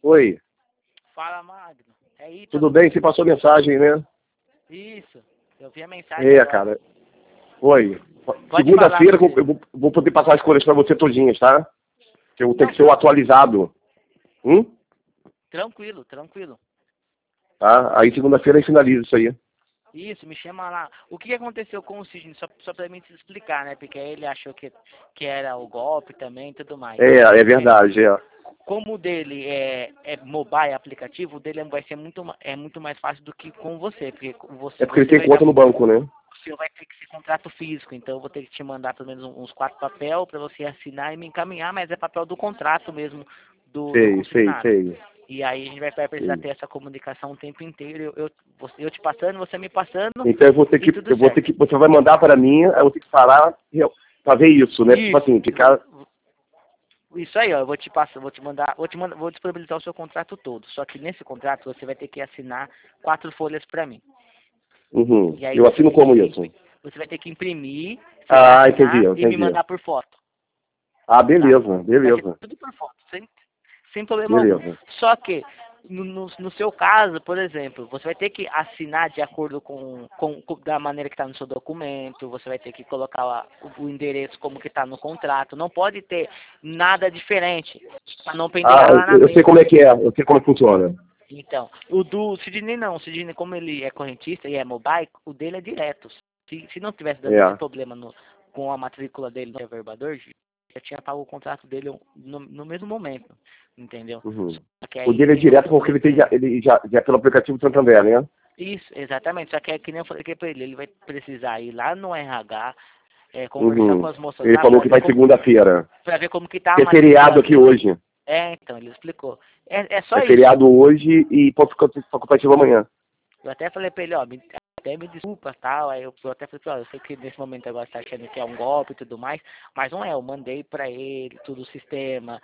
Oi, Fala, Magno. É Ítalo. tudo bem? Você passou mensagem, né? Isso. Eu vi a mensagem agora. Cara. Oi. Pode Segunda-feira falar, eu vou poder passar as coisas pra você todinhas, tá? Que eu tenho Não, que ser o atualizado. Tranquilo, tranquilo. Tá? Aí segunda-feira a gente finaliza isso aí. Isso, me chama lá. O que aconteceu com o Sidney? Só pra mim te explicar, né? Porque ele achou que era o golpe também e tudo mais. É verdade, Como o dele é mobile aplicativo, o dele vai ser muito mais fácil do que com você. Porque É porque ele você tem conta no banco, né? você vai ter que ser contrato físico, então eu vou ter que te mandar pelo menos uns 4 papel para você assinar e me encaminhar, mas é papel do contrato mesmo, do consignado. Sei. E aí a gente vai precisar ter essa comunicação o tempo inteiro, eu te passando, você me passando, Então você vai mandar para mim, aí eu vou ter que falar pra ver isso, né? Tipo assim, ficar... Isso aí, ó, eu vou te passar, vou disponibilizar o seu contrato todo. Só que nesse contrato você vai ter que assinar 4 folhas para mim. E aí Eu assino como isso? Você vai ter que imprimir, você vai assinar entendi. e me mandar por foto. Beleza. Vai ser tudo por foto, sem problema algum. Só que, no seu caso, por exemplo, você vai ter que assinar de acordo com da maneira que está no seu documento, você vai ter que colocar o endereço como que está no contrato, não pode ter nada diferente, para não pendurar lá na mesa. Eu sei como é que é, eu sei como funciona. Então, o do Sidney não, o Sidney como ele é correntista e é mobile, o dele é direto. Se não tivesse dando esse problema com a matrícula dele no averbador, já tinha pago o contrato dele no mesmo momento, entendeu? O dele é direto porque ele já é pelo aplicativo do Santander, né? Isso, exatamente. Só que é que nem eu falei pra ele vai precisar ir lá no RH, conversar com as moças ele lá. falou que vai segunda-feira. Pra ver como que tá a matrícula. É feriado aqui hoje. Então, ele explicou. É só isso. É feriado hoje e pode ficar facultativo amanhã. Eu até falei pra ele, até me desculpa, tal. Aí eu até falei, eu sei que nesse momento agora você tá achando que é um golpe e tudo mais, mas não é, eu mandei pra ele tudo o sistema.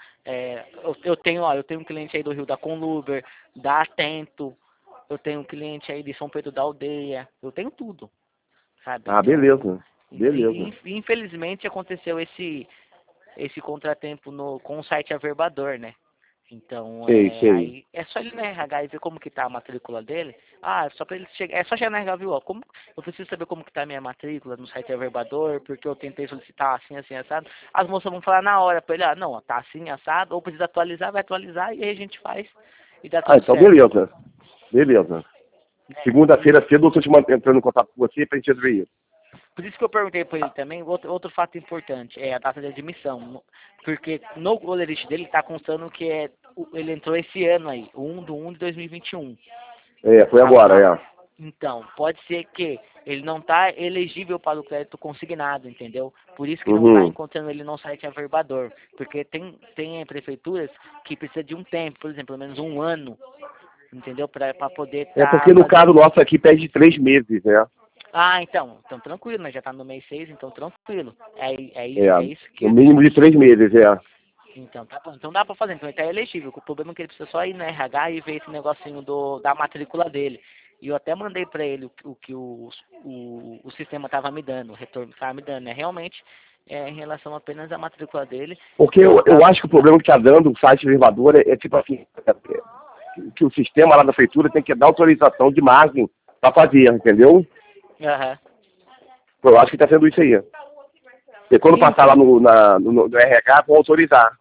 Eu tenho um cliente aí do Rio da Conluber, da Atento, eu tenho um cliente aí de São Pedro da Aldeia, eu tenho tudo, sabe? Então, Beleza. Infelizmente aconteceu esse contratempo com o site Averbador, né? Então, aí é só ele na RH e ver como que tá a matrícula dele. Só pra ele chegar, é só chegar na RH, viu? Como eu preciso saber como que tá a minha matrícula no site Averbador, porque eu tentei solicitar assim, assado. As moças vão falar na hora pra ele, não, tá assim, assado, ou precisa atualizar, vai atualizar e aí a gente faz e dá tudo então certo. Beleza. Segunda-feira cedo eu tô entrando em contato com você pra gente resolver isso. Por isso que eu perguntei para ele também, outro fato importante, é a data de admissão. Porque no goleirista dele está constando que ele entrou esse ano aí, 1/1 de 2021. Foi agora, Então, pode ser que ele não está elegível para o crédito consignado, entendeu? Por isso que não está encontrando ele no site Averbador. Porque tem prefeituras que precisa de um tempo, por exemplo, pelo menos um ano, entendeu? Para poder porque no caso nosso aqui pede 3 meses, né? Então tranquilo, né? Já tá no mês 6, então tranquilo. É isso que... No mínimo de 3 meses, Então, tá bom. Então dá pra fazer, então ele tá elegível. O problema é que ele precisa só ir no RH e ver esse negocinho da matrícula dele. E eu até mandei pra ele o que o sistema tava me dando, o retorno que tava me dando, né? Realmente, em relação apenas à matrícula dele. Porque eu acho que o problema que tá dando o site reservador é tipo assim, que o sistema lá da prefeitura tem que dar autorização de margem pra fazer, entendeu? Eu acho que tá sendo isso aí. E quando passar lá no RH, vão autorizar.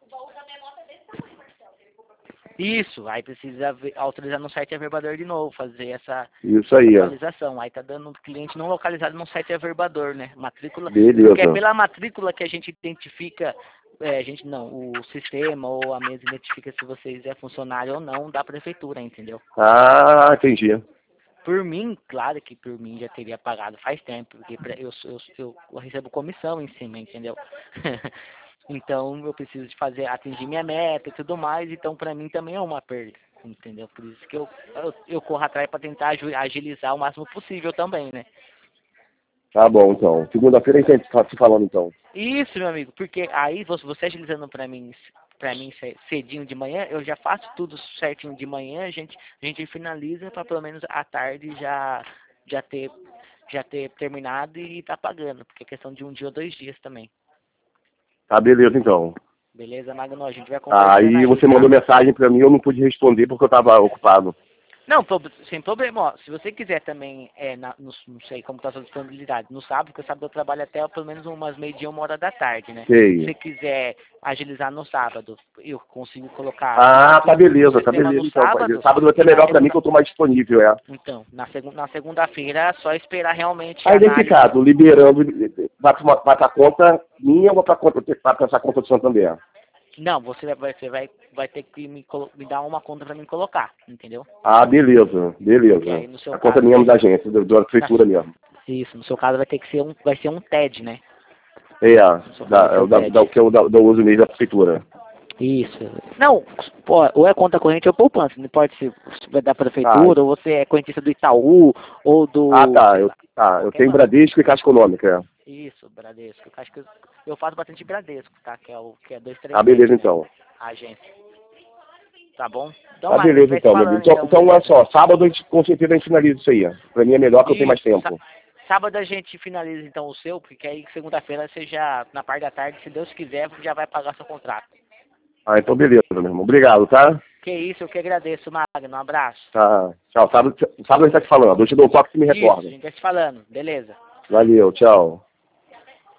Isso, aí precisa autorizar no site Averbador de novo, fazer essa atualização. Aí tá dando cliente não localizado no site Averbador, né? Matrícula. Beleza. Porque é pela matrícula que a gente identifica, o sistema ou a mesa identifica se vocês é funcionário ou não da prefeitura, entendeu? Entendi. Por mim, claro que por mim já teria pagado faz tempo, porque eu recebo comissão em cima, entendeu? Então eu preciso de atingir minha meta e tudo mais, então para mim também é uma perda, entendeu? Por isso que eu corro atrás para tentar agilizar o máximo possível também, né? Tá bom, então. Segunda-feira a gente tá se falando, então. Isso, meu amigo, porque aí você agilizando para mim cedinho de manhã, eu já faço tudo certinho de manhã, a gente finaliza para pelo menos à tarde já ter terminado e tá pagando, porque é questão de 1 dia ou 2 dias também. Tá, beleza, então. Beleza, Magno? A gente vai conversando Aí você mandou mensagem pra mim, eu não pude responder porque eu tava ocupado. Não, sem problema. Ó, se você quiser também, não sei como está a sua disponibilidade, no sábado, porque sábado eu trabalho até pelo menos umas meio-dia, 1 hora da tarde, né? Sei. Se você quiser agilizar no sábado, eu consigo colocar... Tá beleza, tá beleza. No Então, sábado vai ser e melhor pra mim que eu tô mais disponível, Então, na segunda-feira é só esperar realmente Aí, nesse caso, liberando, vai pra conta minha ou vai pra essa conta do Santander? Não, você vai ter que me dar uma conta para mim colocar, entendeu? Beleza. Aí, no seu A conta caso, mesmo da agência, da prefeitura mesmo. Isso, no seu caso vai ser um TED, né? Que eu uso mesmo da prefeitura. Isso. Não, pô, ou é conta corrente ou poupança, não importa se vai da prefeitura, ou você é correntista do Itaú, ou do... Eu tenho Bradesco e Caixa Econômica, Isso, Bradesco. Acho que eu faço bastante Bradesco, tá? Que é 237. Beleza, então. A agência. Tá bom? Então, beleza, então, meu amigo. Então, olha só, sábado com certeza a gente finaliza isso aí. Pra mim é melhor que eu tenho mais tempo. Sábado a gente finaliza, então, o seu, porque aí segunda-feira você já, na parte da tarde, se Deus quiser, já vai pagar seu contrato. Então beleza, meu irmão. Obrigado, tá? Que isso, eu que agradeço, Magno. Um abraço. Tá. Tchau. Sábado a gente tá te falando. Eu te dou um toque que me recorda. A gente tá te falando. Beleza. Valeu, tchau.